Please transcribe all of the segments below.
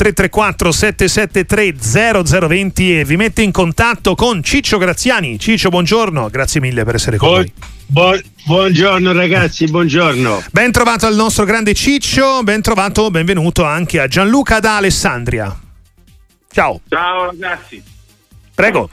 334 773 0020 e vi mette in contatto con Ciccio Graziani. Ciccio, buongiorno, grazie mille per essere con noi. Buongiorno ragazzi, buongiorno. Ben trovato al nostro grande Ciccio, benvenuto anche a Gianluca da Alessandria. Ciao. Ciao ragazzi. Prego.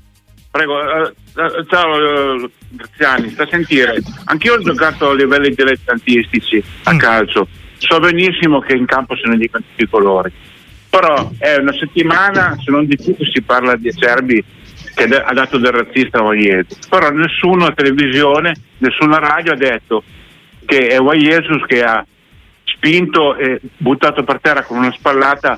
Ciao Graziani, sta a sentire. Anch'io ho giocato a livelli dilettantistici a calcio. So benissimo che in campo se ne dicono tutti i colori. Però è una settimana, se non di più, che si parla di Acerbi che ha dato del razzista a Vaiesus. Però nessuno a televisione, nessuna radio ha detto che è Vaiesus che ha spinto e buttato per terra con una spallata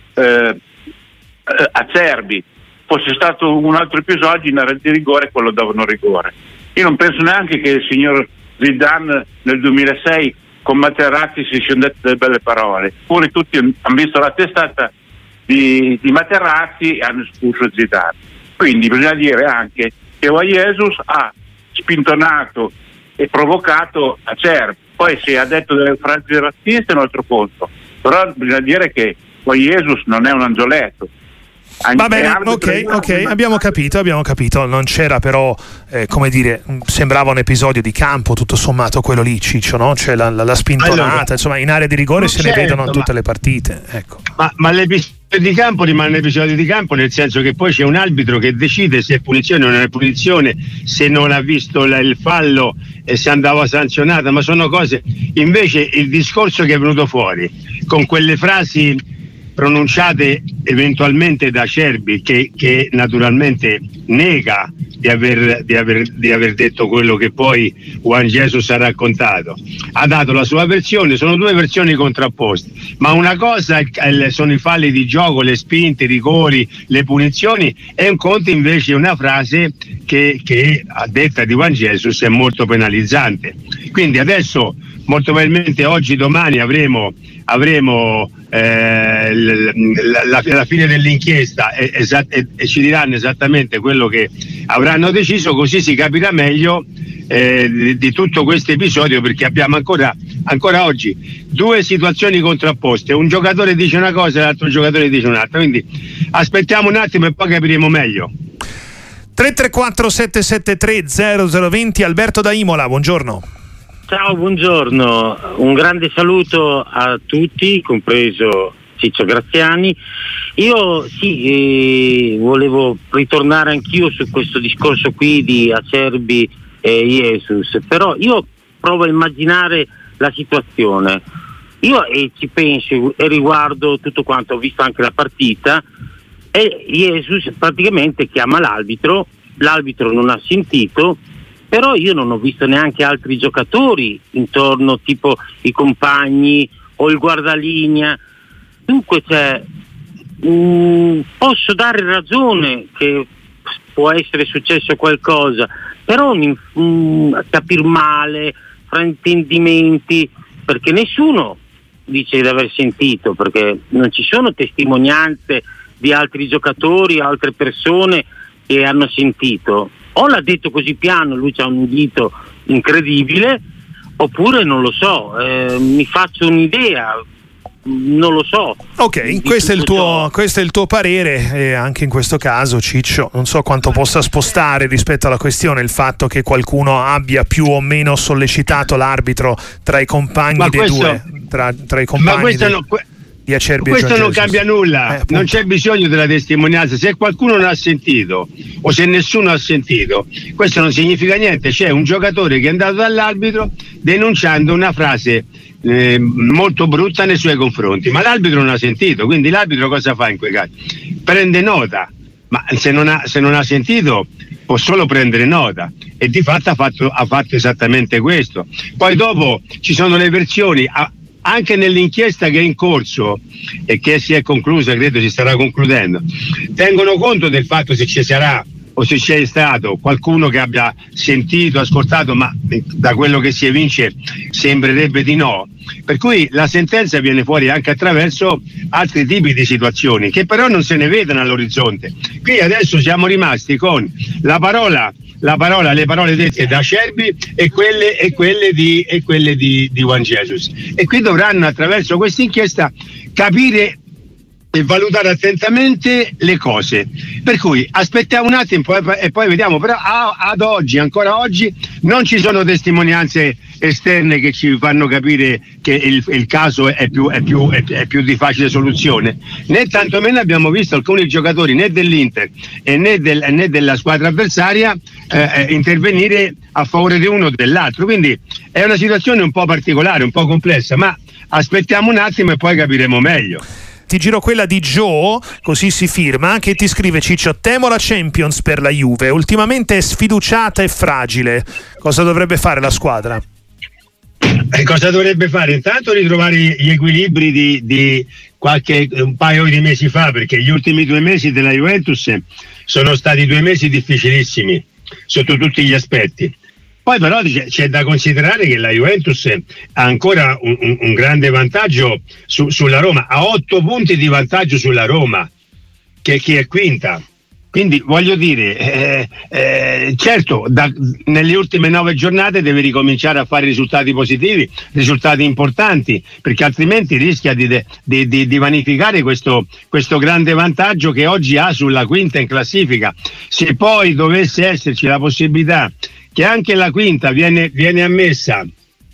Acerbi. Fosse stato un altro episodio in area di rigore, quello davano rigore. Io non penso neanche che il signor Zidane nel 2006 con Materazzi si siano dette delle belle parole. Pure tutti hanno visto la testata di Materazzi e hanno espulso Zidane. Quindi bisogna dire anche che Vaiesus ha spintonato e provocato Acerbi. Poi se ha detto delle frasi razziste è un altro conto. Però bisogna dire che Vaiesus non è un angioletto. Va bene, ok, abbiamo capito. Non c'era però, come dire, sembrava un episodio di campo, tutto sommato quello lì, Ciccio, no? Cioè la spintonata, allora, insomma, in area di rigore se ne vedono in tutte le partite, ecco. Ma l'episodio di campo rimane un episodio di campo, nel senso che poi c'è un arbitro che decide se è punizione o non è punizione, se non ha visto il fallo e se andava sanzionata, ma sono cose. Invece il discorso che è venuto fuori con quelle frasi pronunciate eventualmente da Acerbi, che naturalmente nega di aver detto quello che poi Juan Jesus ha raccontato, ha dato la sua versione. Sono due versioni contrapposte, ma una cosa sono i falli di gioco, le spinte, i rigori, le punizioni, e un conto invece una frase che a detta di Juan Jesus è molto penalizzante. Quindi adesso molto probabilmente oggi, domani avremo la fine dell'inchiesta e ci diranno esattamente quello che avranno deciso, così si capirà meglio di tutto questo episodio, perché abbiamo ancora oggi due situazioni contrapposte, un giocatore dice una cosa e l'altro giocatore dice un'altra, quindi aspettiamo un attimo e poi capiremo meglio. 334 773 0020. Alberto da Imola, buongiorno. Ciao, buongiorno, un grande saluto a tutti, compreso Ciccio Graziani. Io volevo ritornare anch'io su questo discorso qui di Acerbi e Jesus, però io provo a immaginare la situazione. Io ci penso e riguardo tutto quanto, ho visto anche la partita, e Jesus praticamente chiama l'arbitro non ha sentito. Però io non ho visto neanche altri giocatori intorno, tipo i compagni o il guardalinea. Dunque posso dare ragione che può essere successo qualcosa, però capir male, fraintendimenti, perché nessuno dice di aver sentito, perché non ci sono testimonianze di altri giocatori, altre persone che hanno sentito. O l'ha detto così piano, lui c'ha un udito incredibile, oppure non lo so, mi faccio un'idea, non lo so. Ok, questo è il tuo parere, anche in questo caso, Ciccio, non so quanto possa spostare rispetto alla questione il fatto che qualcuno abbia più o meno sollecitato l'arbitro tra i compagni dei due, tra i compagni di Acerbi. Questo non cambia nulla, non c'è bisogno della testimonianza. Se qualcuno non ha sentito o se nessuno ha sentito, questo non significa niente. C'è un giocatore che è andato dall'arbitro denunciando una frase molto brutta nei suoi confronti, ma l'arbitro non ha sentito, quindi l'arbitro cosa fa in quei casi? Prende nota, ma se non ha sentito può solo prendere nota, e di fatto ha fatto esattamente questo. Poi dopo ci sono le versioni. Anche nell'inchiesta che è in corso e che si è conclusa, credo si starà concludendo, tengono conto del fatto se ci sarà o se c'è stato qualcuno che abbia sentito, ascoltato, ma da quello che si evince sembrerebbe di no. Per cui la sentenza viene fuori anche attraverso altri tipi di situazioni che però non se ne vedono all'orizzonte. Qui adesso siamo rimasti con le parole dette da Acerbi e quelle di Juan Jesus, e qui dovranno attraverso questa inchiesta capire e valutare attentamente le cose, per cui aspettiamo un attimo e poi vediamo. Però ad oggi, ancora oggi, non ci sono testimonianze esterne che ci fanno capire che il caso è più di facile soluzione, né tantomeno abbiamo visto alcuni giocatori né dell'Inter né della squadra avversaria intervenire a favore di uno o dell'altro, quindi è una situazione un po' particolare, un po' complessa, ma aspettiamo un attimo e poi capiremo meglio. Ti giro quella di Joe, così si firma, che ti scrive: Ciccio, temo la Champions per la Juve, ultimamente è sfiduciata e fragile, cosa dovrebbe fare la squadra? Cosa dovrebbe fare? Intanto ritrovare gli equilibri di un paio di mesi fa, perché gli ultimi 2 mesi della Juventus sono stati 2 mesi difficilissimi sotto tutti gli aspetti. Poi però c'è da considerare che la Juventus ha ancora un grande vantaggio sulla Roma, ha 8 punti di vantaggio sulla Roma, che è quinta. Quindi voglio dire, certo, nelle ultime 9 giornate deve ricominciare a fare risultati positivi, risultati importanti, perché altrimenti rischia di vanificare questo grande vantaggio che oggi ha sulla quinta in classifica. Se poi dovesse esserci la possibilità che anche la quinta viene ammessa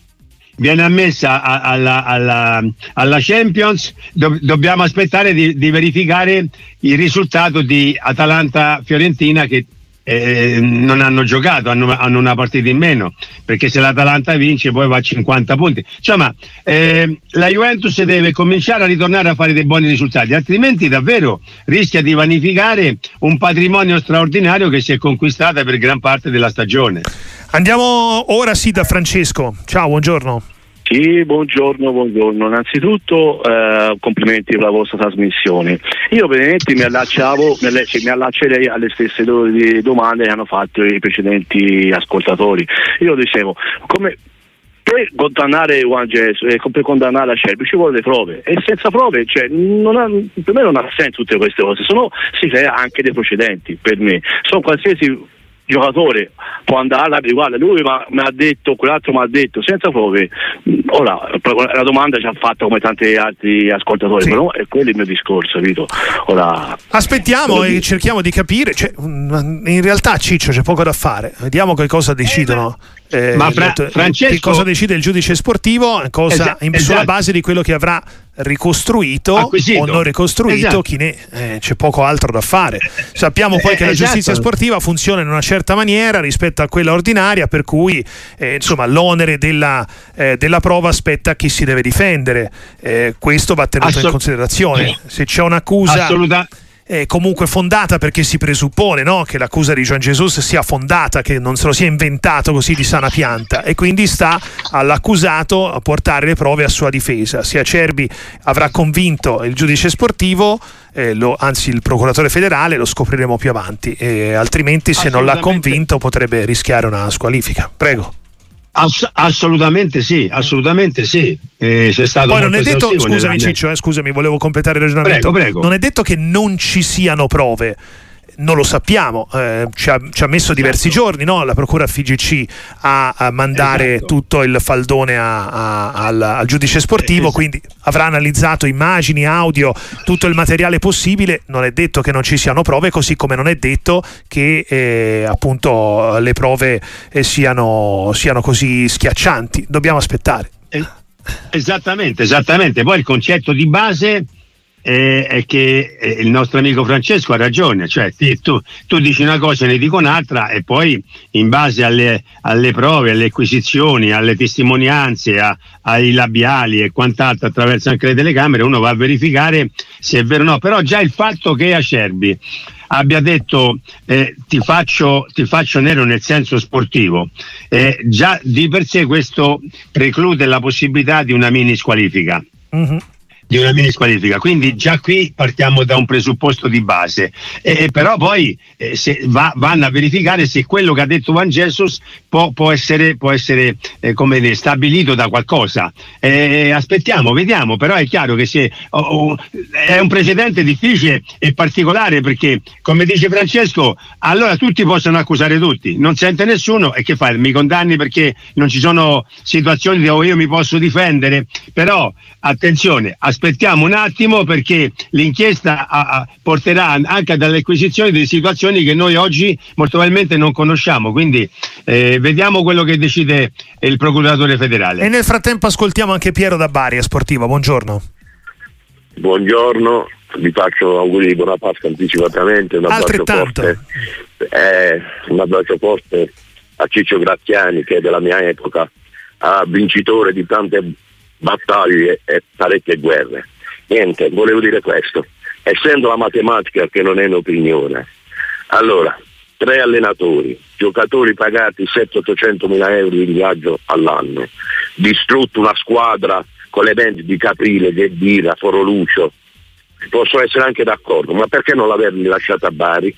alla Champions, dobbiamo aspettare di verificare il risultato di Atalanta-Fiorentina, che non hanno giocato, hanno una partita in meno, perché se l'Atalanta vince poi va a 50 punti. Insomma, la Juventus deve cominciare a ritornare a fare dei buoni risultati, altrimenti davvero rischia di vanificare un patrimonio straordinario che si è conquistata per gran parte della stagione. Andiamo ora da Francesco. Ciao, buongiorno. Sì, buongiorno. Innanzitutto complimenti per la vostra trasmissione. Io praticamente mi allaccerei alle stesse domande che hanno fatto i precedenti ascoltatori. Io dicevo, come per condannare Juan Jesus e per condannare Acerbi ci vuole le prove, e senza prove per me non ha senso tutte queste cose, si crea anche dei precedenti. Per me qualsiasi giocatore può andare, guarda, lui mi ha detto, quell'altro mi ha detto, senza prove. Ora la domanda ci ha fatto come tanti altri ascoltatori, sì. Però è quello il mio discorso, capito? Ora aspettiamo e cerchiamo di capire, in realtà, Ciccio, c'è poco da fare, vediamo che cosa decidono. Ma Francesco, che cosa decide il giudice sportivo, sulla base di quello che avrà ricostruito o non ricostruito, c'è poco altro da fare. Sappiamo poi che la giustizia sportiva funziona in una certa maniera rispetto a quella ordinaria, per cui l'onere della prova spetta a chi si deve difendere, questo va tenuto in considerazione. Se c'è un'accusa comunque fondata, perché si presuppone, no, che l'accusa di Juan Jesus sia fondata, che non se lo sia inventato così di sana pianta, e quindi sta all'accusato a portare le prove a sua difesa. Se Acerbi avrà convinto il giudice sportivo, anzi il procuratore federale, lo scopriremo più avanti, altrimenti se non l'ha convinto potrebbe rischiare una squalifica. Prego. Assolutamente sì. C'è stato. Poi non è detto, scusami Ciccio, scusami, volevo completare il ragionamento. Prego. Non è detto che non ci siano prove. Non lo sappiamo, ci ha messo diversi giorni, no? La procura FIGC a mandare tutto il faldone al giudice sportivo, quindi avrà analizzato immagini, audio, tutto il materiale possibile. Non è detto che non ci siano prove, così come non è detto che appunto le prove siano così schiaccianti. Dobbiamo aspettare. Esattamente. Poi il concetto di base è che il nostro amico Francesco ha ragione, cioè tu dici una cosa, ne dico un'altra, e poi in base alle prove, alle acquisizioni, alle testimonianze, ai labiali e quant'altro, attraverso anche le telecamere, uno va a verificare se è vero o no. Però già il fatto che Acerbi abbia detto ti faccio nero nel senso sportivo, già di per sé questo preclude la possibilità di una mini squalifica. Quindi già qui partiamo da un presupposto di base, però poi vanno a verificare se quello che ha detto Juan Jesus può essere come dire, stabilito da qualcosa. Aspettiamo, vediamo. Però è chiaro che è un precedente difficile e particolare, perché come dice Francesco, allora tutti possono accusare tutti, non sente nessuno, e che fai? Mi condanni perché non ci sono situazioni dove io mi posso difendere? Però attenzione, aspettiamo un attimo, perché l'inchiesta porterà anche dall'acquisizione di situazioni che noi oggi molto probabilmente non conosciamo, quindi vediamo quello che decide il procuratore federale. E nel frattempo ascoltiamo anche Piero da Bari, a Sportiva. Buongiorno. Buongiorno, vi faccio auguri di buona Pasqua anticipatamente, un abbraccio forte a Ciccio Graziani, che è della mia epoca, vincitore di tante battaglie e parecchie guerre. Niente, volevo dire questo, essendo la matematica che non è un'opinione, allora 3 allenatori, giocatori pagati 700-800 mila euro in viaggio all'anno, distrutto una squadra con le band di Caprile, Ghedira, Forolucio, posso essere anche d'accordo, ma perché non l'averli lasciato a Bari?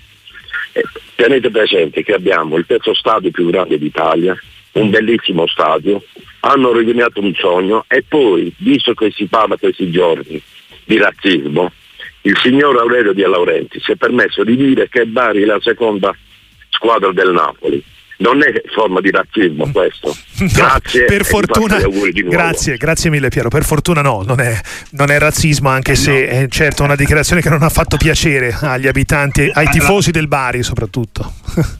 Tenete presente che abbiamo il terzo stadio più grande d'Italia, un bellissimo stadio, hanno rovinato un sogno, e poi, visto che si parla questi giorni di razzismo, il signor Aurelio Di Laurenti si è permesso di dire che Bari è la seconda squadra del Napoli. Non è forma di razzismo questo. No, grazie. Per fortuna. Grazie mille Piero. Per fortuna no, non è razzismo, anche se è certo una dichiarazione che non ha fatto piacere agli abitanti, ai tifosi del Bari soprattutto.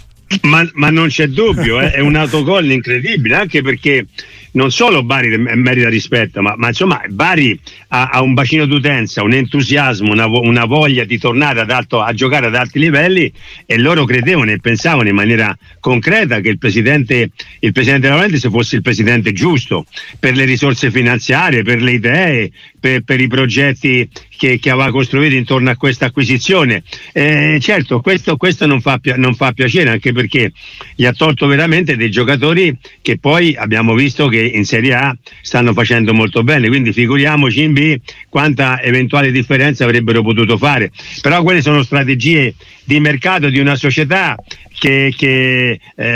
Ma non c'è dubbio, è un autogol incredibile, anche perché non solo Bari merita rispetto, ma insomma Bari ha un bacino d'utenza, un entusiasmo, una voglia di tornare a giocare ad alti livelli, e loro credevano e pensavano in maniera concreta che il presidente Laurenti fosse il presidente giusto per le risorse finanziarie, per le idee, per i progetti che aveva costruito intorno a questa acquisizione. Certo, questo non fa piacere, anche perché gli ha tolto veramente dei giocatori che poi abbiamo visto che in Serie A stanno facendo molto bene, quindi figuriamoci in B quanta eventuale differenza avrebbero potuto fare. Però quelle sono strategie di mercato di una società che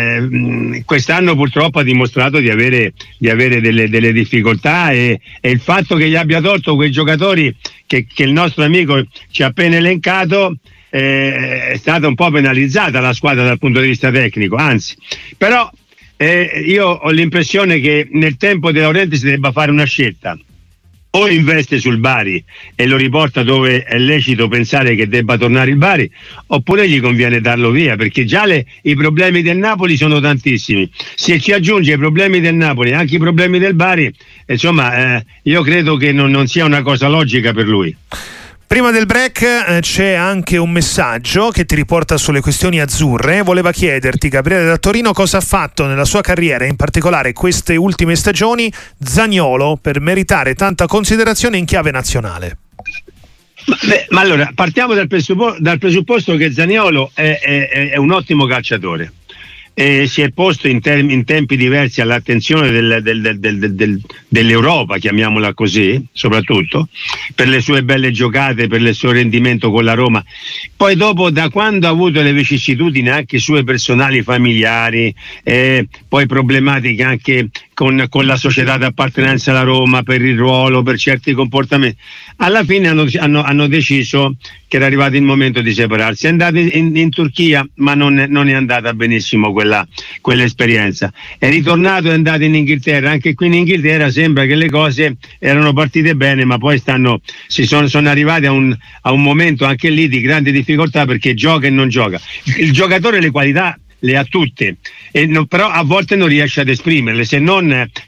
quest'anno purtroppo ha dimostrato di avere delle difficoltà, e il fatto che gli abbia tolto quei giocatori che il nostro amico ci ha appena elencato è stata un po' penalizzata la squadra dal punto di vista tecnico, anzi. Però io ho l'impressione che nel tempo di Laurenti si debba fare una scelta: o investe sul Bari e lo riporta dove è lecito pensare che debba tornare il Bari, oppure gli conviene darlo via, perché già i problemi del Napoli sono tantissimi. Se ci aggiunge i problemi del Napoli e anche i problemi del Bari, insomma, io credo che non sia una cosa logica per lui. Prima del break c'è anche un messaggio che ti riporta sulle questioni azzurre. Voleva chiederti, Gabriele da Torino, cosa ha fatto nella sua carriera, in particolare queste ultime stagioni, Zaniolo per meritare tanta considerazione in chiave nazionale. Ma allora, partiamo dal presupposto che Zaniolo è un ottimo calciatore. Si è posto in tempi diversi all'attenzione dell'Europa, chiamiamola così, soprattutto per le sue belle giocate, per il suo rendimento con la Roma. Poi dopo, da quando ha avuto le vicissitudini anche sue personali, familiari, poi problematiche anche con la società d'appartenenza alla Roma, per il ruolo, per certi comportamenti, alla fine hanno deciso che era arrivato il momento di separarsi. È andato in Turchia, ma non è andata benissimo quell'esperienza. È ritornato, è andato in Inghilterra. Anche qui in Inghilterra sembra che le cose erano partite bene, ma poi sono arrivati a un momento anche lì di grande difficoltà, perché gioca e non gioca. Il giocatore le qualità le ha tutte, però a volte non riesce ad esprimerle, se non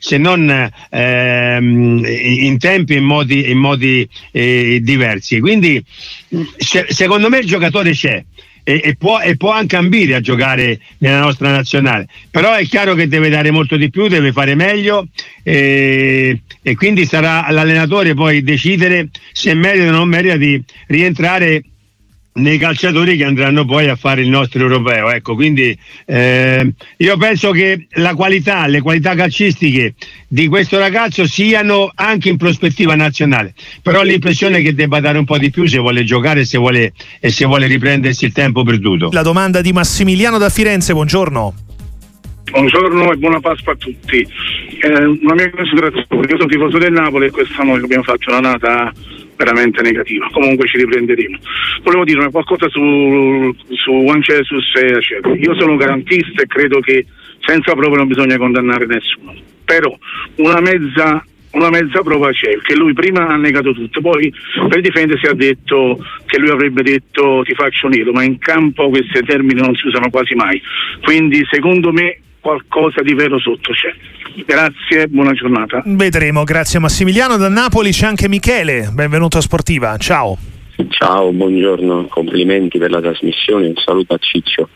in tempi e in modi diversi. Quindi secondo me il giocatore c'è e può anche ambire a giocare nella nostra nazionale, però è chiaro che deve dare molto di più, deve fare meglio, e quindi sarà l'allenatore poi decidere se merita o non merita di rientrare nei calciatori che andranno poi a fare il nostro europeo. Ecco, quindi io penso che le qualità calcistiche di questo ragazzo siano anche in prospettiva nazionale, però ho l'impressione che debba dare un po' di più se vuole giocare e se vuole riprendersi il tempo perduto. La domanda di Massimiliano da Firenze, buongiorno. Buongiorno e buona Pasqua a tutti. Una mia considerazione: io sono tifoso del Napoli e quest'anno abbiamo fatto un'annata veramente negativa. Comunque ci riprenderemo. Volevo dire qualcosa su Juan Jesus e Acerbi. Io sono garantista e credo che senza prove non bisogna condannare nessuno, però una mezza una mezza prova c'è, che lui prima ha negato tutto, poi per difendersi ha detto che lui avrebbe detto ti faccio nero, ma in campo questi termini non si usano quasi mai, quindi secondo me qualcosa di vero sotto c'è. Grazie, buona giornata. Vedremo, grazie Massimiliano. Da Napoli c'è anche Michele, benvenuto a Sportiva, ciao. Ciao, buongiorno, complimenti per la trasmissione, un saluto a Ciccio.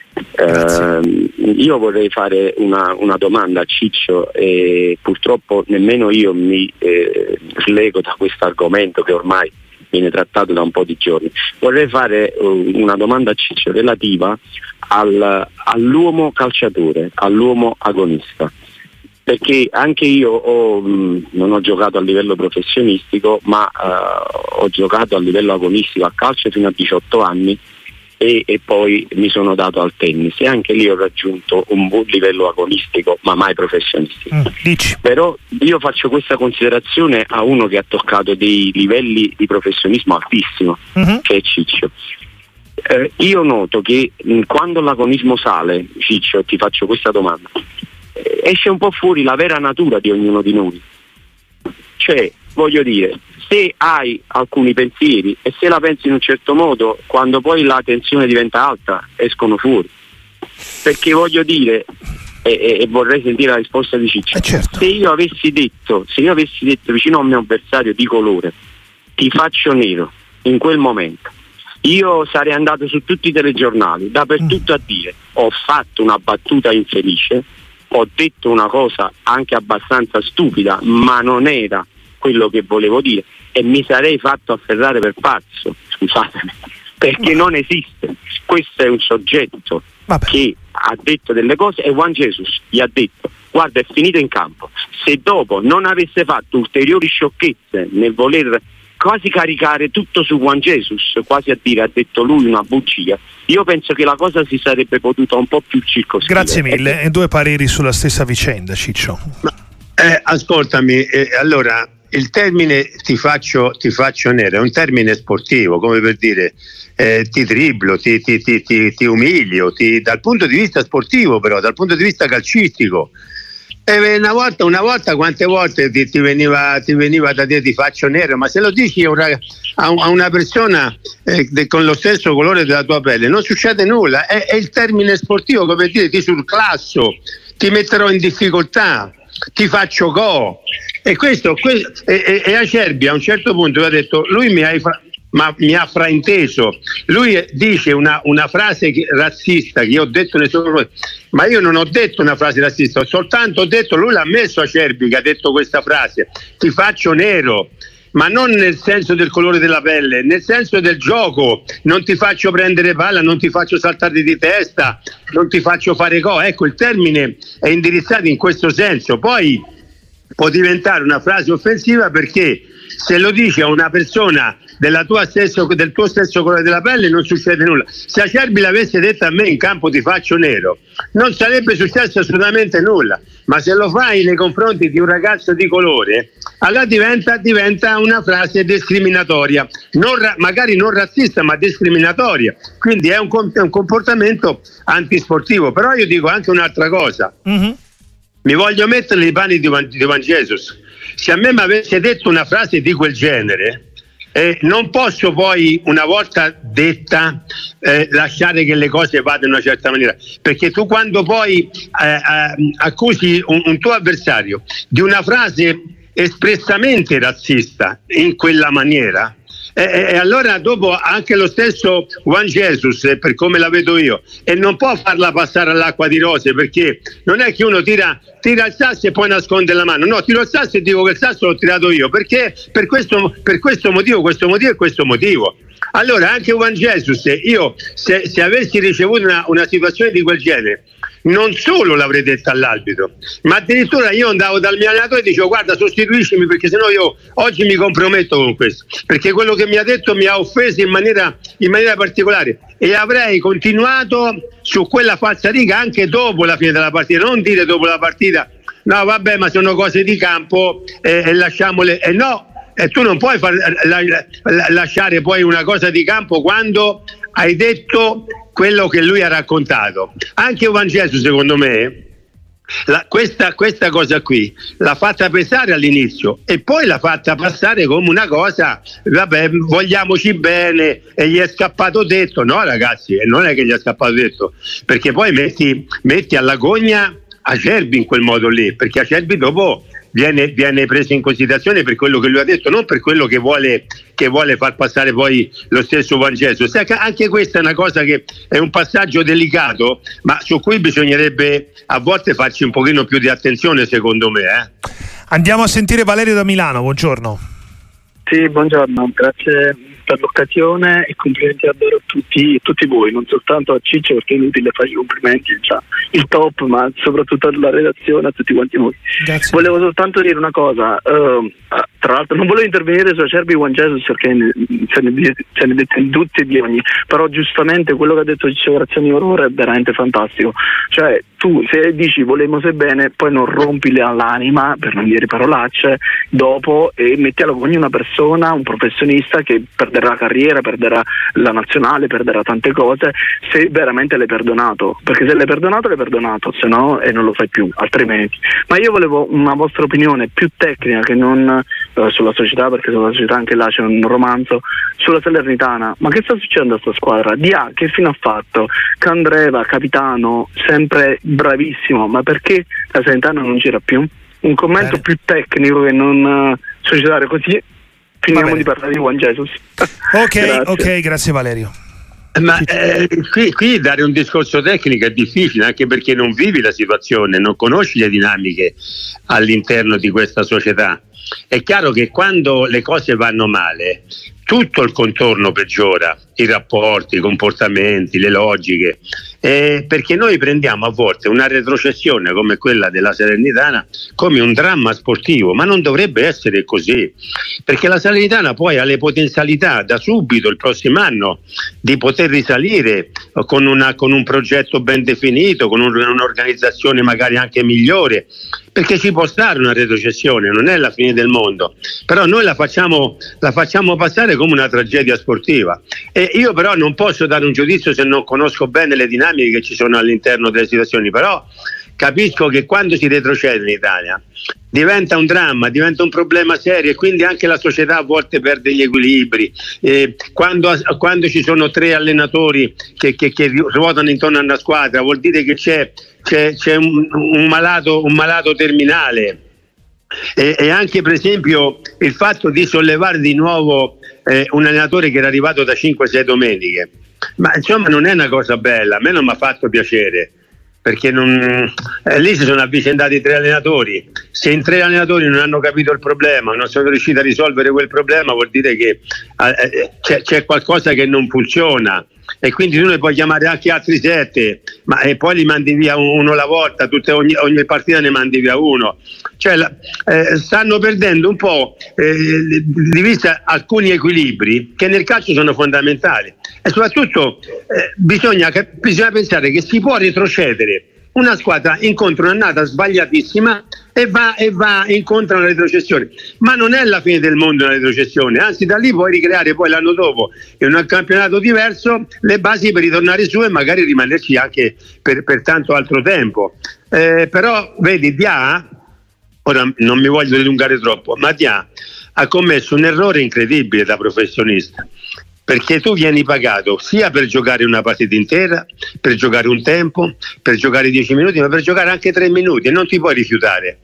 Io vorrei fare una domanda a Ciccio e purtroppo nemmeno io mi slego da questo argomento che ormai viene trattato da un po' di giorni. Vorrei fare una domanda a Ciccio relativa all'uomo calciatore, all'uomo agonista, perché anche io non ho giocato a livello professionistico, ma ho giocato a livello agonistico a calcio fino a 18 anni e poi mi sono dato al tennis e anche lì ho raggiunto un buon livello agonistico ma mai professionistico. Però io faccio questa considerazione a uno che ha toccato dei livelli di professionismo altissimo, che è Ciccio. Io noto che quando l'agonismo sale, Ciccio, ti faccio questa domanda, esce un po' fuori la vera natura di ognuno di noi. Cioè, voglio dire, se hai alcuni pensieri e se la pensi in un certo modo, quando poi la tensione diventa alta escono fuori. Perché voglio dire, e vorrei sentire la risposta di Ciccio, certo. Se io avessi detto vicino a un mio avversario di colore ti faccio nero in quel momento, io sarei andato su tutti i telegiornali dappertutto a dire ho fatto una battuta infelice, ho detto una cosa anche abbastanza stupida ma non era quello che volevo dire e mi sarei fatto afferrare per pazzo, scusatemi, perché non esiste. Questo è un soggetto che ha detto delle cose e Juan Jesus gli ha detto guarda, è finito in campo. Se dopo non avesse fatto ulteriori sciocchezze nel voler quasi caricare tutto su Juan Jesus, quasi a dire ha detto lui una bugia, io penso che la cosa si sarebbe potuta un po' più circoscrivere. Grazie mille. E due pareri sulla stessa vicenda, Ciccio. Ascoltami, allora il termine ti faccio nero è un termine sportivo, come per dire ti dribblo, ti umilio, dal punto di vista sportivo, però dal punto di vista calcistico. Una volta quante volte ti veniva da dire ti faccio nero, ma se lo dici a una persona con lo stesso colore della tua pelle non succede nulla, è il termine sportivo, come per dire ti surclasso, ti metterò in difficoltà, ti faccio go. E questo e Acerbi a un certo punto ha detto lui mi ha frainteso, lui dice una frase razzista che io ho detto nei suoi confronti, ma io non ho detto una frase razzista, ho soltanto detto, lui l'ha messo Acerbi che ha detto questa frase, ti faccio nero, ma non nel senso del colore della pelle, nel senso del gioco, non ti faccio prendere palla, non ti faccio saltare di testa, non ti faccio fare ecco, il termine è indirizzato in questo senso. Poi può diventare una frase offensiva perché se lo dici a una persona del tuo stesso colore della pelle non succede nulla. Se Acerbi l'avesse detto a me in campo ti faccio nero non sarebbe successo assolutamente nulla, ma se lo fai nei confronti di un ragazzo di colore allora diventa una frase discriminatoria, magari non razzista ma discriminatoria, quindi è un comportamento antisportivo. Però io dico anche un'altra cosa, mi voglio mettere nei panni di Juan Jesus. Se a me mi avesse detto una frase di quel genere non posso poi, una volta detta, lasciare che le cose vadano in una certa maniera, perché tu quando poi accusi un tuo avversario di una frase espressamente razzista in quella maniera, e allora dopo anche lo stesso Juan Jesus, per come la vedo io, e non può farla passare all'acqua di rose, perché non è che uno tira il sasso e poi nasconde la mano, no, tiro il sasso e dico che il sasso l'ho tirato io, perché per questo motivo, questo motivo e questo motivo. Allora anche Juan Jesus, io se avessi ricevuto una situazione di quel genere, non solo l'avrei detta all'arbitro, ma addirittura io andavo dal mio allenatore e dicevo guarda sostituiscimi perché sennò io oggi mi comprometto con questo, perché quello che mi ha detto mi ha offeso in maniera particolare, e avrei continuato su quella falsariga anche dopo la fine della partita, non dire dopo la partita no vabbè ma sono cose di campo e lasciamole, no. E tu non puoi lasciare poi una cosa di campo quando hai detto quello che lui ha raccontato. Anche Juan Jesus, secondo me, questa cosa qui l'ha fatta pesare all'inizio e poi l'ha fatta passare come una cosa, vabbè, vogliamoci bene, e gli è scappato detto. No ragazzi, non è che gli è scappato detto, perché poi metti alla gogna Acerbi in quel modo lì, perché Acerbi dopo viene preso in considerazione per quello che lui ha detto, non per quello che vuole far passare poi lo stesso Juan Jesus. Anche questa è una cosa che è un passaggio delicato, ma su cui bisognerebbe a volte farci un pochino più di attenzione, secondo me. Andiamo a sentire Valerio da Milano, buongiorno. Sì, buongiorno, grazie per l'occasione e complimenti davvero a tutti voi, non soltanto a Ciccio, perché è inutile fare i complimenti, cioè, il top, ma soprattutto alla redazione, a tutti quanti voi. Grazie. Volevo soltanto dire una cosa, tra l'altro non volevo intervenire su Acerbi e Juan Jesus perché se ne dette in tutti e di ogni, però giustamente quello che ha detto Ciccio Graziani ora è veramente fantastico, cioè tu se dici volemo se bene, poi non rompi l'anima, per non dire parolacce, dopo, e metti alla gogna una persona, un professionista che perderà la carriera, perderà la nazionale, perderà tante cose, se veramente l'hai perdonato, perché se l'hai perdonato, se no non lo fai più, altrimenti. Ma io volevo una vostra opinione più tecnica che non sulla società, perché sulla società anche là c'è un romanzo, sulla Salernitana. Ma che sta succedendo a questa squadra? Dia che fine ha fatto? Candreva, capitano, sempre bravissimo, ma perché la Salernitana non gira più? Un commento più tecnico che non societario, così finiamo di parlare di Juan Jesus. Ok, grazie Valerio. Ma qui dare un discorso tecnico è difficile, anche perché non vivi la situazione, non conosci le dinamiche all'interno di questa società. È chiaro che quando le cose vanno male, tutto il contorno peggiora, i rapporti, i comportamenti, le logiche, perché noi prendiamo a volte una retrocessione come quella della Salernitana come un dramma sportivo, ma non dovrebbe essere così, perché la Salernitana poi ha le potenzialità da subito il prossimo anno di poter risalire con un progetto ben definito, con un'organizzazione magari anche migliore, perché ci può stare una retrocessione, non è la fine del mondo, però noi la facciamo passare come una tragedia sportiva, e io però non posso dare un giudizio se non conosco bene le dinamiche che ci sono all'interno delle situazioni, però capisco che quando si retrocede in Italia diventa un dramma, diventa un problema serio, e quindi anche la società a volte perde gli equilibri. Quando ci sono 3 allenatori che ruotano intorno a una squadra, vuol dire che c'è un malato terminale. E anche per esempio il fatto di sollevare di nuovo un allenatore che era arrivato da 5-6 domeniche, ma insomma non è una cosa bella, a me non mi ha fatto piacere, perché lì si sono avvicendati 3 allenatori. Se in 3 allenatori non hanno capito il problema, non sono riusciti a risolvere quel problema, vuol dire che c'è qualcosa che non funziona, e quindi tu ne puoi chiamare anche altri 7, ma poi li mandi via uno alla volta, ogni partita ne mandi via uno, cioè stanno perdendo un po' di vista alcuni equilibri che nel calcio sono fondamentali, e soprattutto bisogna pensare che si può retrocedere. Una squadra incontra un'annata sbagliatissima e va incontro a una retrocessione, ma non è la fine del mondo una retrocessione, anzi da lì puoi ricreare poi l'anno dopo in un campionato diverso le basi per ritornare su e magari rimanerci anche per tanto altro tempo. Però vedi, Dia, ora non mi voglio dilungare troppo, ma Dia ha commesso un errore incredibile da professionista, perché tu vieni pagato sia per giocare una partita intera, per giocare un tempo, per giocare 10 minuti, ma per giocare anche 3 minuti, e non ti puoi rifiutare.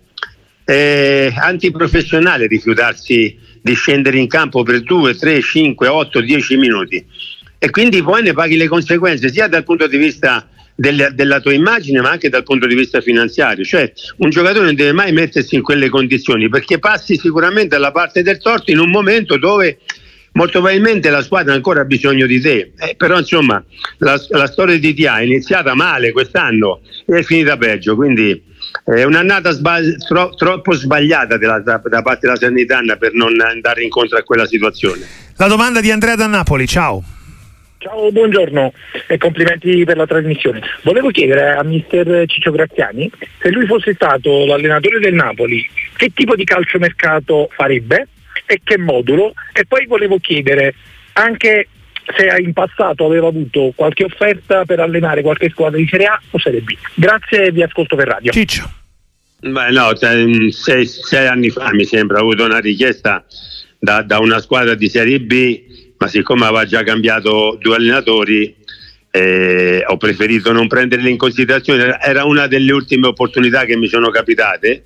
È antiprofessionale rifiutarsi di scendere in campo per 2, 3, 5, 8, 10 minuti, e quindi poi ne paghi le conseguenze sia dal punto di vista della tua immagine, ma anche dal punto di vista finanziario. Cioè un giocatore non deve mai mettersi in quelle condizioni, perché passi sicuramente alla parte del torto in un momento dove molto probabilmente la squadra ancora ha bisogno di te, però insomma la storia di Dia è iniziata male quest'anno e è finita peggio, quindi è un'annata troppo sbagliata da parte della Salernitana per non andare incontro a quella situazione. La domanda di Andrea da Napoli, ciao. Ciao, buongiorno e complimenti per la trasmissione. Volevo chiedere a mister Ciccio Graziani, se lui fosse stato l'allenatore del Napoli, che tipo di calciomercato farebbe e che modulo, e poi volevo chiedere anche se in passato aveva avuto qualche offerta per allenare qualche squadra di Serie A o Serie B. Grazie e vi ascolto per radio. Ciccio. Beh, no, 6 anni fa mi sembra ho avuto una richiesta da una squadra di Serie B, ma siccome aveva già cambiato 2 allenatori ho preferito non prenderli in considerazione. Era una delle ultime opportunità che mi sono capitate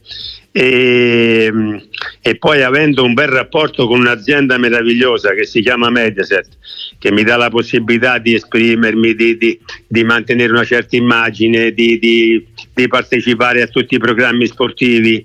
e poi, avendo un bel rapporto con un'azienda meravigliosa che si chiama Mediaset, che mi dà la possibilità di esprimermi, di mantenere una certa immagine, di partecipare a tutti i programmi sportivi,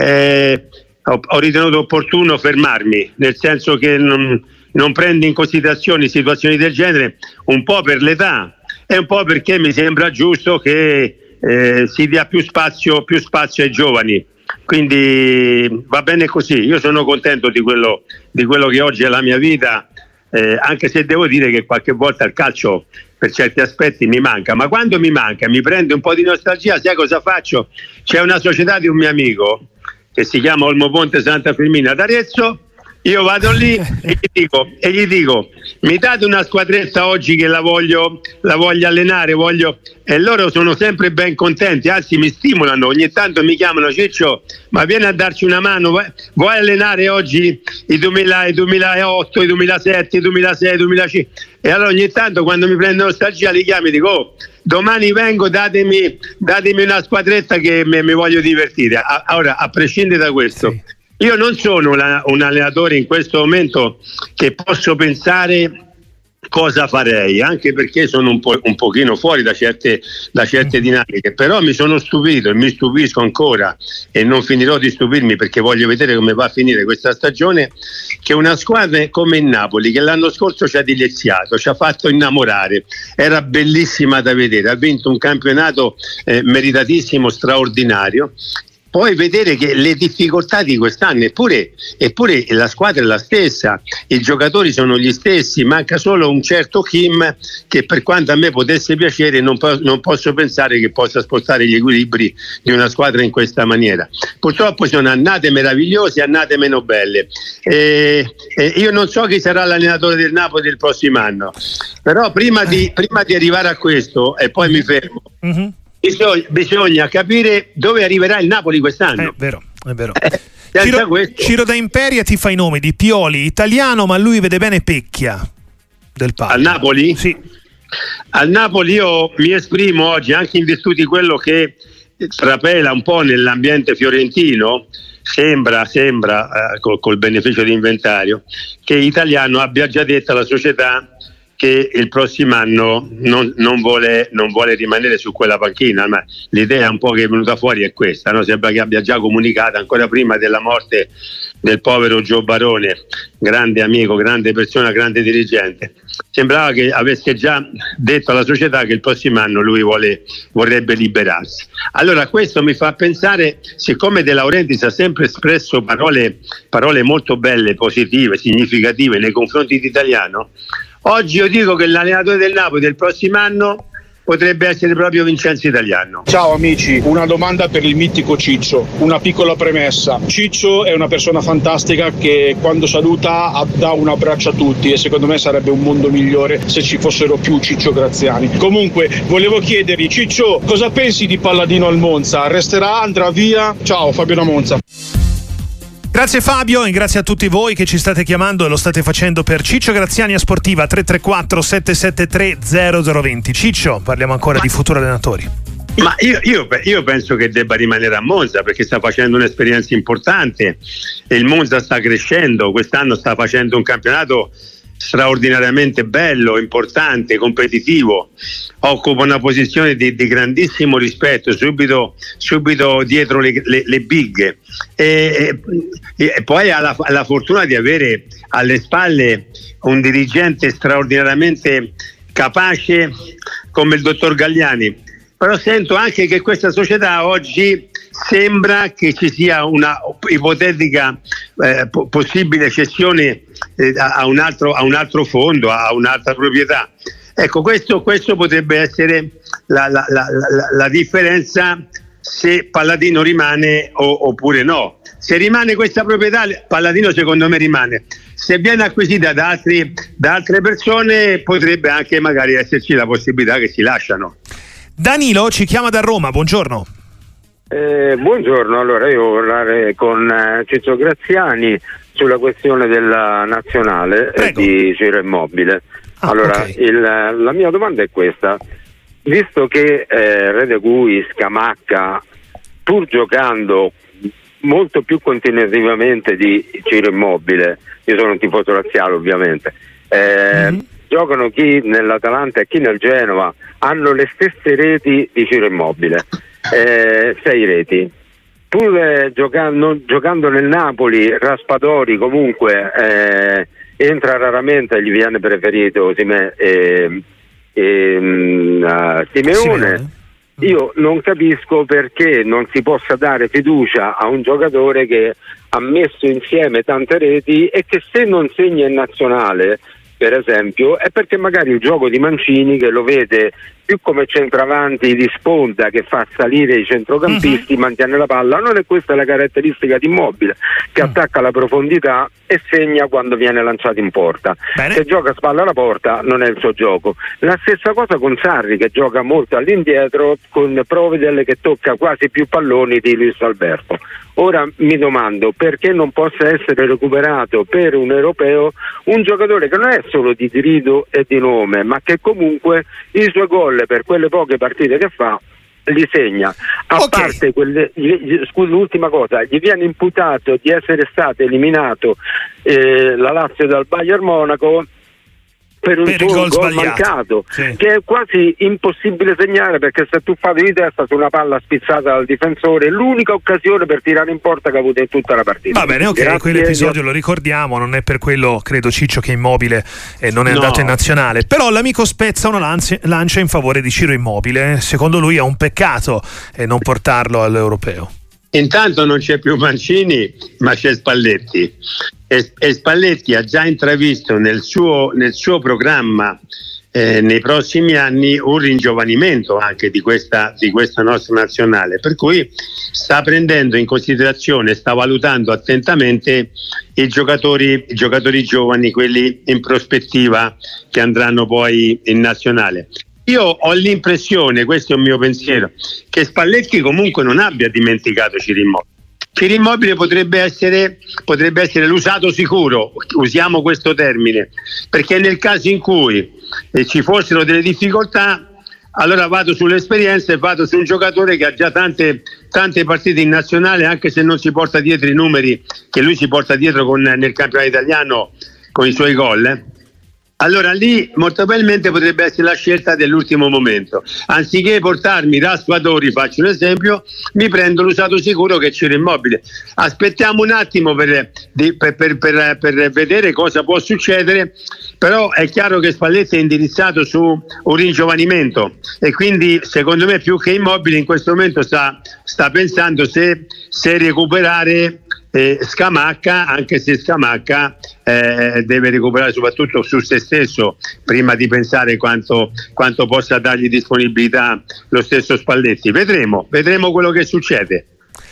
ho ritenuto opportuno fermarmi, nel senso che non prendo in considerazione situazioni del genere, un po' per l'età e un po' perché mi sembra giusto che si dia più spazio ai giovani. Quindi va bene così, io sono contento di quello che oggi è la mia vita, anche se devo dire che qualche volta il calcio per certi aspetti mi manca, ma quando mi manca, mi prende un po' di nostalgia, sai cosa faccio? C'è una società di un mio amico che si chiama Olmo Ponte Santa Firmina d'Arezzo, io vado lì e gli dico mi date una squadretta oggi che la voglio allenare, e loro sono sempre ben contenti, anzi mi stimolano, ogni tanto mi chiamano: Ciccio, ma vieni a darci una mano, vuoi allenare oggi i 2008, i 2007, i 2006, i 2005? E allora ogni tanto, quando mi prendo nostalgia, li chiamo e dico: oh, domani vengo, datemi una squadretta che mi voglio divertire. Ora, a prescindere da questo, sì, io non sono un allenatore in questo momento che posso pensare cosa farei, anche perché sono un pochino fuori da certe dinamiche, però mi sono stupito e mi stupisco ancora e non finirò di stupirmi, perché voglio vedere come va a finire questa stagione, che una squadra come il Napoli, che l'anno scorso ci ha deliziato, ci ha fatto innamorare, era bellissima da vedere, ha vinto un campionato meritatissimo, straordinario. Poi vedere che le difficoltà di quest'anno, eppure la squadra è la stessa, i giocatori sono gli stessi, manca solo un certo Kim che, per quanto a me potesse piacere, non posso pensare che possa spostare gli equilibri di una squadra in questa maniera. Purtroppo sono annate meravigliose, annate meno belle. Io non so chi sarà l'allenatore del Napoli il prossimo anno, però prima di arrivare a questo, e poi mi fermo, bisogna capire dove arriverà il Napoli quest'anno. È vero. Ciro da Imperia ti fa i nomi di Pioli, italiano, ma lui vede bene Pecchia del Parma. Al Napoli? Sì. Al Napoli io mi esprimo oggi anche in virtù di quello che trapela un po' nell'ambiente fiorentino. Sembra col beneficio di inventario, che Italiano abbia già detto alla società che il prossimo anno non vuole rimanere su quella panchina, ma l'idea un po' che è venuta fuori è questa, no? Sembra che abbia già comunicato ancora prima della morte del povero Gio Barone, grande amico, grande persona, grande dirigente. Sembrava che avesse già detto alla società che il prossimo anno lui vorrebbe liberarsi. Allora questo mi fa pensare, siccome De Laurentiis ha sempre espresso parole molto belle, positive, significative nei confronti di Italiano, oggi io dico che l'allenatore del Napoli del prossimo anno potrebbe essere proprio Vincenzo Italiano. Ciao amici, una domanda per il mitico Ciccio, una piccola premessa. Ciccio è una persona fantastica che quando saluta dà un abbraccio a tutti, e secondo me sarebbe un mondo migliore se ci fossero più Ciccio Graziani. Comunque volevo chiedergli: Ciccio, cosa pensi di Palladino al Monza? Resterà, andrà via? Ciao, Fabio da Monza. Grazie Fabio, e grazie a tutti voi che ci state chiamando e lo state facendo per Ciccio Graziani a Sportiva. 334 773 0020. Ciccio, parliamo ancora di futuri allenatori. Ma io penso che debba rimanere a Monza, perché sta facendo un'esperienza importante e il Monza sta crescendo, quest'anno sta facendo un campionato straordinariamente bello, importante, competitivo, occupa una posizione di grandissimo rispetto, subito dietro le big, e poi ha la fortuna di avere alle spalle un dirigente straordinariamente capace come il dottor Galliani. Però sento anche che questa società oggi sembra che ci sia una ipotetica possibile cessione a un altro fondo, a un'altra proprietà. Ecco, questo potrebbe essere la differenza, se Palladino rimane oppure no. Se rimane questa proprietà, Palladino secondo me rimane. se viene acquisita da altre persone potrebbe anche magari esserci la possibilità che si lasciano. Danilo ci chiama da Roma, buongiorno. Buongiorno, allora io voglio parlare con Ciccio Graziani sulla questione della nazionale di Ciro Immobile. Allora, okay. La mia domanda è questa: visto che Rede Cui, Scamacca, pur giocando molto più continuativamente di Ciro Immobile, io sono un tifoso laziale ovviamente, giocano chi nell'Atalanta e chi nel Genova, hanno le stesse reti di Ciro Immobile, 6 reti. Pur giocando nel Napoli, Raspadori comunque entra raramente, gli viene preferito Simeone. Io non capisco perché non si possa dare fiducia a un giocatore che ha messo insieme tante reti e che se non segna in nazionale, per esempio, è perché magari il gioco di Mancini, che lo vede più come centravanti di sponda che fa salire i centrocampisti, mantiene la palla. Non è questa la caratteristica di Immobile, che attacca la profondità e segna quando viene lanciato in porta. Bene. Se gioca a spalla alla porta non è il suo gioco. La stessa cosa con Sarri, che gioca molto all'indietro, con Provedel che tocca quasi più palloni di Luis Alberto. Ora mi domando perché non possa essere recuperato per un europeo un giocatore che non è solo di grido e di nome, ma che comunque i suoi gol per quelle poche partite che fa li segna. A parte quelle, scusa, l'ultima cosa, gli viene imputato di essere stato eliminato la Lazio dal Bayern Monaco per un suo gol mancato, che è quasi impossibile segnare, perché se tu fai di testa su una palla spizzata dal difensore è l'unica occasione per tirare in porta che ha avuto in tutta la partita. Va bene, ok, quell'episodio lo ricordiamo, non è per quello, credo, Ciccio, che Immobile non è andato in nazionale, però l'amico spezza una lancia in favore di Ciro Immobile. Secondo lui è un peccato non portarlo all'europeo. Intanto non c'è più Mancini, ma c'è Spalletti, e Spalletti ha già intravisto nel suo programma nei prossimi anni un ringiovanimento anche di questa nostra nazionale, per cui sta prendendo in considerazione, sta valutando attentamente i giocatori giovani, quelli in prospettiva che andranno poi in nazionale. Io ho l'impressione, questo è un mio pensiero, che Spalletti comunque non abbia dimenticato Ciro Immobile. Ciro Immobile potrebbe essere l'usato sicuro, usiamo questo termine, perché nel caso in cui ci fossero delle difficoltà, allora vado sull'esperienza e vado su un giocatore che ha già tante partite in nazionale, anche se non si porta dietro i numeri che lui si porta dietro nel campionato italiano con i suoi gol. Allora lì molto probabilmente potrebbe essere la scelta dell'ultimo momento. Anziché portarmi Raspadori, faccio un esempio, mi prendo l'usato sicuro che c'era Immobile. Aspettiamo un attimo per vedere cosa può succedere, però è chiaro che Spalletti è indirizzato su un ringiovanimento e quindi secondo me più che Immobile in questo momento sta pensando se recuperare Scamacca, anche se Scamacca deve recuperare soprattutto su se stesso prima di pensare quanto possa dargli disponibilità lo stesso Spalletti. Vedremo quello che succede.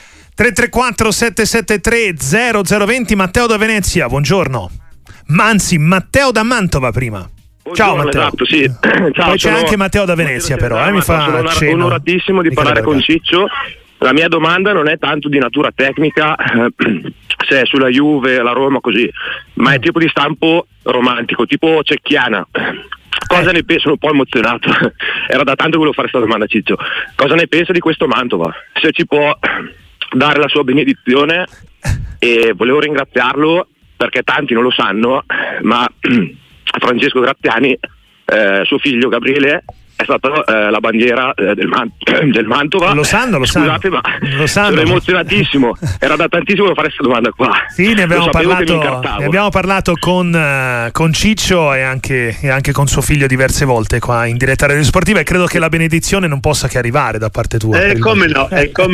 334 773 0020. Matteo da Venezia, buongiorno. Anzi, Matteo da Mantova prima. Ciao Matteo. Esatto, sì. Ciao, poi c'è anche Matteo da Venezia, però mi fa sono onoratissimo di parlare con Ciccio. La mia domanda non è tanto di natura tecnica, se è sulla Juve, la Roma, così, ma è tipo di stampo romantico, tipo cecchiana. Cosa ne penso? Sono un po' emozionato. Era da tanto che volevo fare questa domanda, Ciccio. Cosa ne pensa di questo Mantova? Se ci può dare la sua benedizione, e volevo ringraziarlo perché tanti non lo sanno, ma Francesco Graziani, suo figlio Gabriele, è stata la bandiera del Mantova. Lo sanno. Scusate, ma sono emozionatissimo. Era da tantissimo fare questa domanda qua. Sì, ne abbiamo parlato con Ciccio e anche con suo figlio diverse volte qua in diretta radio sportiva, e credo che la benedizione non possa che arrivare da parte tua. Come no.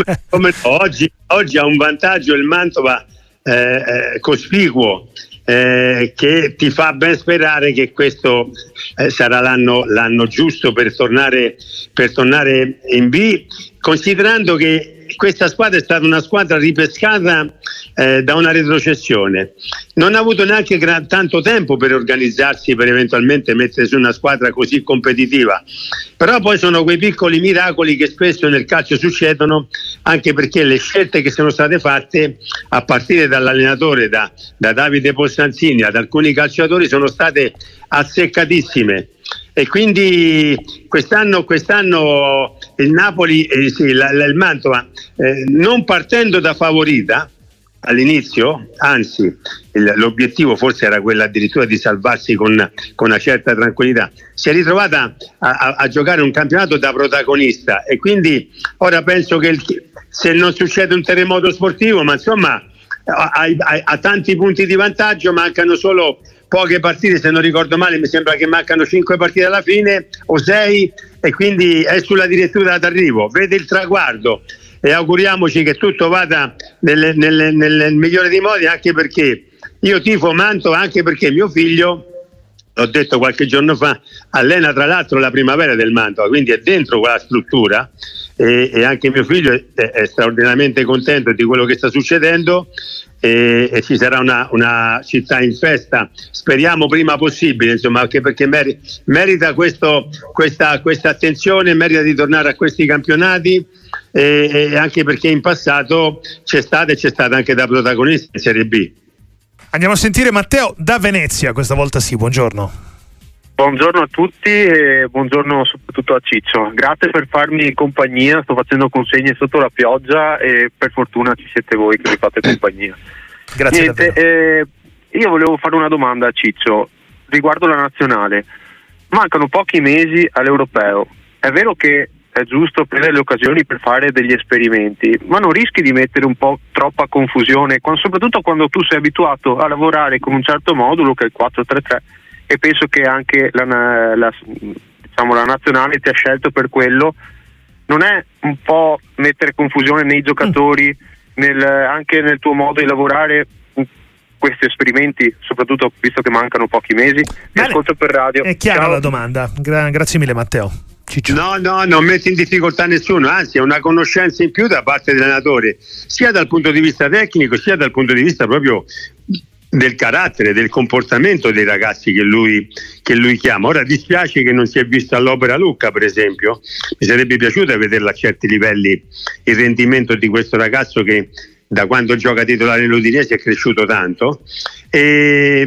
Oggi ha un vantaggio il Mantova cospicuo, che ti fa ben sperare che questo sarà l'anno giusto per tornare in B, considerando che questa squadra è stata una squadra ripescata da una retrocessione, non ha avuto neanche tanto tempo per organizzarsi, per eventualmente mettere su una squadra così competitiva, però poi sono quei piccoli miracoli che spesso nel calcio succedono, anche perché le scelte che sono state fatte a partire dall'allenatore, da Davide Possanzini ad alcuni calciatori, sono state azzeccatissime. E quindi quest'anno il Napoli, il Mantova, non partendo da favorita all'inizio, anzi l'obiettivo forse era quello addirittura di salvarsi con una certa tranquillità, si è ritrovata a giocare un campionato da protagonista, e quindi ora penso che se non succede un terremoto sportivo, ma insomma ha tanti punti di vantaggio, mancano solo poche partite, se non ricordo male mi sembra che mancano 5 partite alla fine o 6, e quindi è sulla direttiva d'arrivo, vede il traguardo, e auguriamoci che tutto vada nel migliore dei modi, anche perché io tifo Mantova, anche perché mio figlio, l'ho detto qualche giorno fa, allena tra l'altro la primavera del Mantova, quindi è dentro quella struttura, e anche mio figlio è straordinariamente contento di quello che sta succedendo, e ci sarà una città in festa, speriamo prima possibile, insomma, anche perché merita questa attenzione, merita di tornare a questi campionati, e anche perché in passato c'è stata anche da protagonista in Serie B. Andiamo a sentire Matteo da Venezia, questa volta sì, buongiorno. Buongiorno a tutti e buongiorno soprattutto a Ciccio, grazie per farmi compagnia, sto facendo consegne sotto la pioggia e per fortuna ci siete voi che mi fate compagnia. Grazie. Io volevo fare una domanda a Ciccio riguardo la nazionale. Mancano pochi mesi all'Europeo, è vero che è giusto prendere le occasioni per fare degli esperimenti, ma non rischi di mettere un po' troppa confusione, soprattutto quando tu sei abituato a lavorare con un certo modulo che è il 4-3-3, e penso che anche la nazionale ti ha scelto per quello. Non è un po' mettere confusione nei giocatori, anche nel tuo modo di lavorare, questi esperimenti, soprattutto visto che mancano pochi mesi? Mi ascolto per radio. È chiara. Ciao. La domanda, grazie mille Matteo. Ciccio. No, non metti in difficoltà nessuno, anzi è una conoscenza in più da parte dell'allenatore, sia dal punto di vista tecnico sia dal punto di vista proprio del carattere, del comportamento dei ragazzi che lui chiama. Ora dispiace che non si è visto all'Opera Lucca, per esempio, mi sarebbe piaciuto vederlo a certi livelli, il rendimento di questo ragazzo che da quando gioca titolare nell'Udinese è cresciuto tanto, è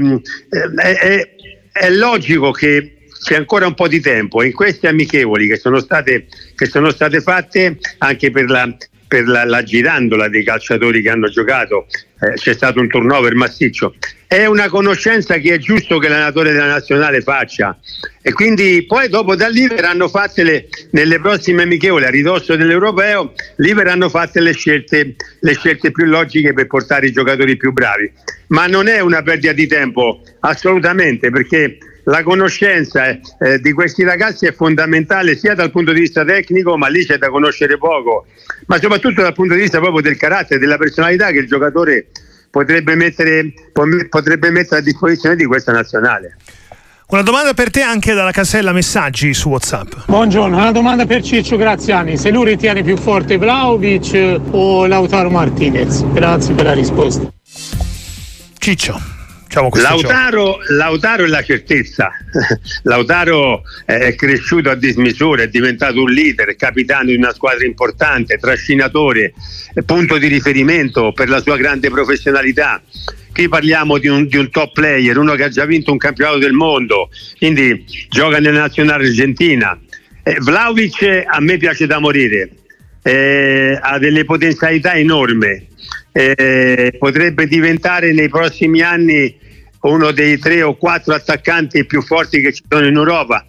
logico che c'è ancora un po' di tempo, e in queste amichevoli che sono state fatte anche per la girandola dei calciatori che hanno giocato, c'è stato un turnover massiccio, è una conoscenza che è giusto che l'allenatore della nazionale faccia, e quindi poi dopo da lì verranno fatte nelle prossime amichevoli a ridosso dell'Europeo, lì verranno fatte le scelte più logiche per portare i giocatori più bravi, ma non è una perdita di tempo assolutamente, perché la conoscenza di questi ragazzi è fondamentale sia dal punto di vista tecnico, ma lì c'è da conoscere poco, ma soprattutto dal punto di vista proprio del carattere, della personalità che il giocatore potrebbe mettere a disposizione di questa nazionale. Una domanda per te anche dalla casella messaggi su WhatsApp. Buongiorno, una domanda per Ciccio Graziani: se lui ritiene più forte Vlahovic o Lautaro Martinez? Grazie per la risposta. Ciccio. Lautaro è la certezza. Lautaro è cresciuto a dismisura, è diventato un leader, capitano di una squadra importante, trascinatore, punto di riferimento per la sua grande professionalità. Qui parliamo di un top player, uno che ha già vinto un campionato del mondo, quindi gioca nella nazionale argentina. Vlahovic a me piace da morire, ha delle potenzialità enormi, potrebbe diventare nei prossimi anni uno dei 3 o 4 attaccanti più forti che ci sono in Europa,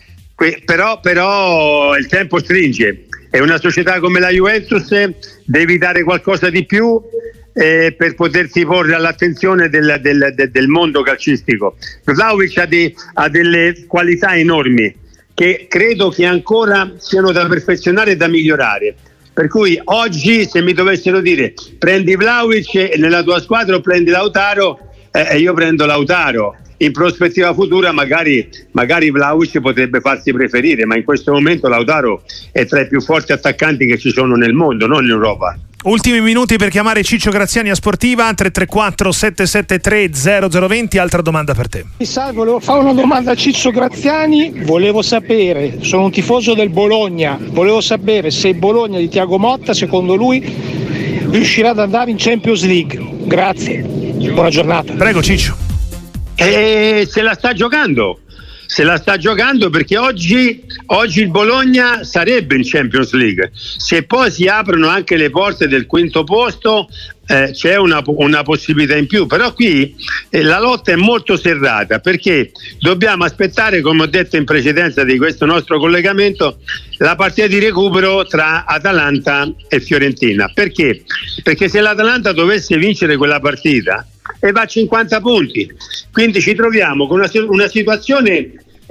però il tempo stringe, è una società come la Juventus, devi dare qualcosa di più per potersi porre all'attenzione del mondo calcistico. Vlahovic ha delle qualità enormi che credo che ancora siano da perfezionare e da migliorare, per cui oggi se mi dovessero dire prendi Vlahovic nella tua squadra o prendi Lautaro, io prendo Lautaro, in prospettiva futura magari Vlahovic potrebbe farsi preferire, ma in questo momento Lautaro è tra i più forti attaccanti che ci sono nel mondo, non in Europa. Ultimi minuti per chiamare Ciccio Graziani a Sportiva, 334 773 0020. Altra domanda per te. Salve, volevo fare una domanda a Ciccio Graziani. Volevo sapere, sono un tifoso del Bologna, volevo sapere se il Bologna di Thiago Motta, secondo lui, riuscirà ad andare in Champions League. Grazie, buona giornata. Prego Ciccio. Se la sta giocando perché oggi il Bologna sarebbe in Champions League. Se poi si aprono anche le porte del quinto posto, c'è una possibilità in più, però qui la lotta è molto serrata, perché dobbiamo aspettare, come ho detto in precedenza di questo nostro collegamento, la partita di recupero tra Atalanta e Fiorentina. Perché? Perché se l'Atalanta dovesse vincere quella partita e va a 50 punti, quindi ci troviamo con una situazione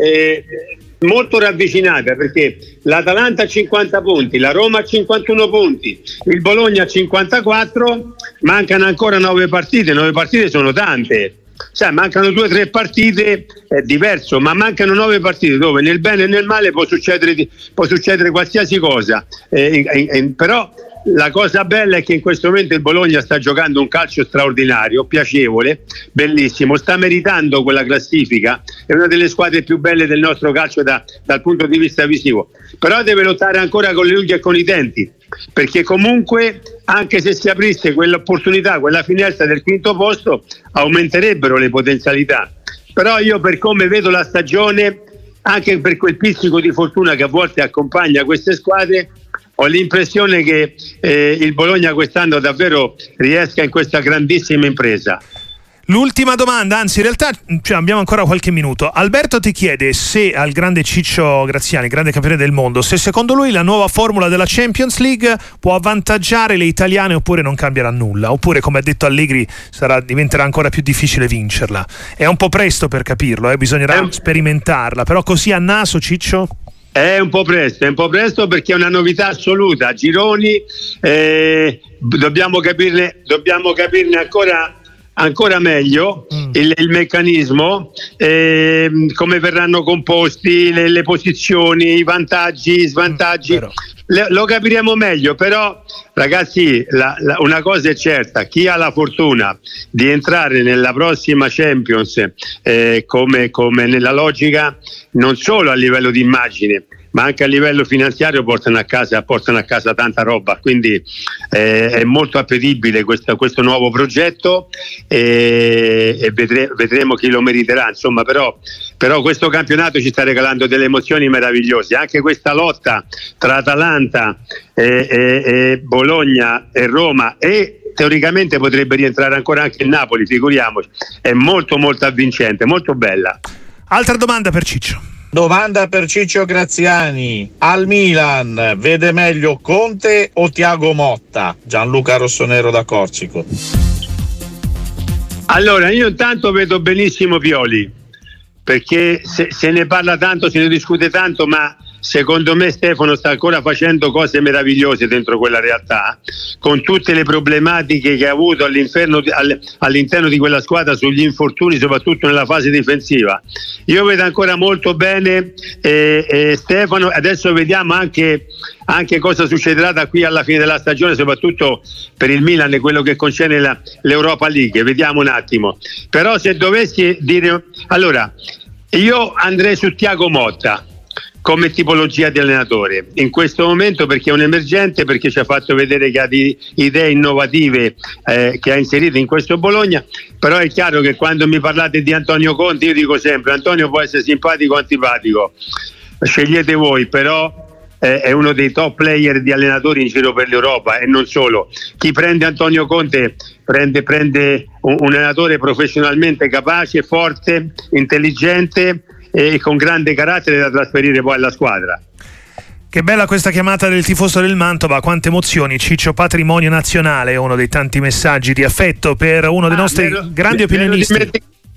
molto ravvicinata, perché l'Atalanta ha 50 punti, la Roma ha 51 punti, il Bologna ha 54, mancano ancora 9 partite sono tante, cioè mancano 2 o 3 partite, è diverso, ma mancano 9 partite dove nel bene e nel male può succedere qualsiasi cosa, però la cosa bella è che in questo momento il Bologna sta giocando un calcio straordinario, piacevole, bellissimo, sta meritando quella classifica, è una delle squadre più belle del nostro calcio dal punto di vista visivo, però deve lottare ancora con le unghie e con i denti, perché comunque anche se si aprisse quell'opportunità, quella finestra del quinto posto, aumenterebbero le potenzialità. Però io, per come vedo la stagione, anche per quel pizzico di fortuna che a volte accompagna queste squadre, ho l'impressione che il Bologna quest'anno davvero riesca in questa grandissima impresa. L'ultima domanda, anzi in realtà abbiamo ancora qualche minuto. Alberto ti chiede se al grande Ciccio Graziani, grande campione del mondo, se secondo lui la nuova formula della Champions League può avvantaggiare le italiane oppure non cambierà nulla, oppure, come ha detto Allegri, diventerà ancora più difficile vincerla. È un po' presto per capirlo, bisognerà sperimentarla, però così a naso, Ciccio? È un po' presto perché è una novità assoluta. Gironi, dobbiamo capirne ancora meglio il meccanismo, come verranno composti le posizioni, i vantaggi, i svantaggi. Lo capiremo meglio, però ragazzi, una cosa è certa: chi ha la fortuna di entrare nella prossima Champions come nella logica, non solo a livello di immagine ma anche a livello finanziario, portano a casa tanta roba, quindi è molto appetibile questo nuovo progetto, e vedremo chi lo meriterà, insomma. Però questo campionato ci sta regalando delle emozioni meravigliose, anche questa lotta tra Atalanta e Bologna e Roma, e teoricamente potrebbe rientrare ancora anche il Napoli, figuriamoci, è molto molto avvincente, molto bella. Altra domanda per Ciccio. Domanda per Ciccio Graziani: al Milan vede meglio Conte o Thiago Motta? Gianluca Rossonero da Corsico. Allora, io intanto vedo benissimo Pioli, perché se ne parla tanto, se ne discute tanto, ma secondo me Stefano sta ancora facendo cose meravigliose dentro quella realtà, con tutte le problematiche che ha avuto all'interno di quella squadra sugli infortuni, soprattutto nella fase difensiva. Io vedo ancora molto bene Stefano. Adesso vediamo anche cosa succederà da qui alla fine della stagione, soprattutto per il Milan e quello che concerne l'Europa League, vediamo un attimo. Però se dovessi dire, allora io andrei su Thiago Motta come tipologia di allenatore in questo momento, perché è un emergente, perché ci ha fatto vedere che ha idee innovative che ha inserito in questo Bologna. Però è chiaro che quando mi parlate di Antonio Conte, io dico sempre: Antonio può essere simpatico o antipatico, scegliete voi, però è uno dei top player di allenatori in giro per l'Europa, e non solo. Chi prende Antonio Conte prende un allenatore professionalmente capace, forte, intelligente e con grande carattere da trasferire poi alla squadra. Che bella questa chiamata del tifoso del Mantova, quante emozioni. Ciccio, patrimonio nazionale, uno dei tanti messaggi di affetto per uno dei nostri grandi opinionisti.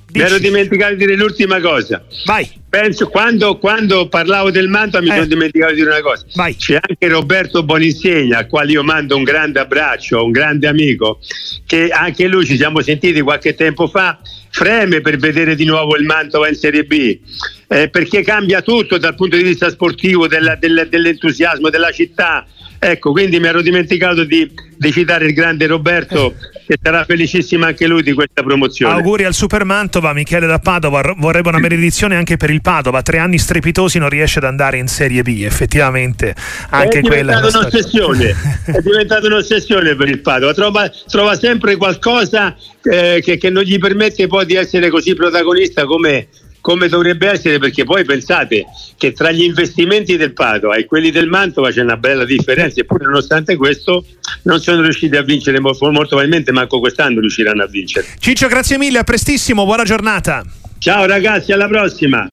Mi ero dimenticato di dire l'ultima cosa. Vai. Penso quando parlavo del Mantova mi sono dimenticato di dire una cosa. Vai. C'è anche Roberto Boninsegna, al quale io mando un grande abbraccio, un grande amico, che anche lui ci siamo sentiti qualche tempo fa, freme per vedere di nuovo il Mantova in Serie B, perché cambia tutto dal punto di vista sportivo, dell'entusiasmo della città. Ecco, quindi mi ero dimenticato di citare il grande Roberto, che sarà felicissimo anche lui di questa promozione. Auguri al Super Mantova. Michele da Padova vorrebbe una benedizione anche per il Padova. 3 anni strepitosi, non riesce ad andare in Serie B, effettivamente anche quella è diventata un'ossessione per il Padova. Trova sempre qualcosa che non gli permette poi di essere così protagonista come dovrebbe essere, perché poi pensate che tra gli investimenti del Padova e quelli del Mantova c'è una bella differenza, eppure nonostante questo non sono riusciti a vincere, molto probabilmente manco quest'anno riusciranno a vincere. Ciccio, grazie mille, a prestissimo, buona giornata. Ciao ragazzi, alla prossima.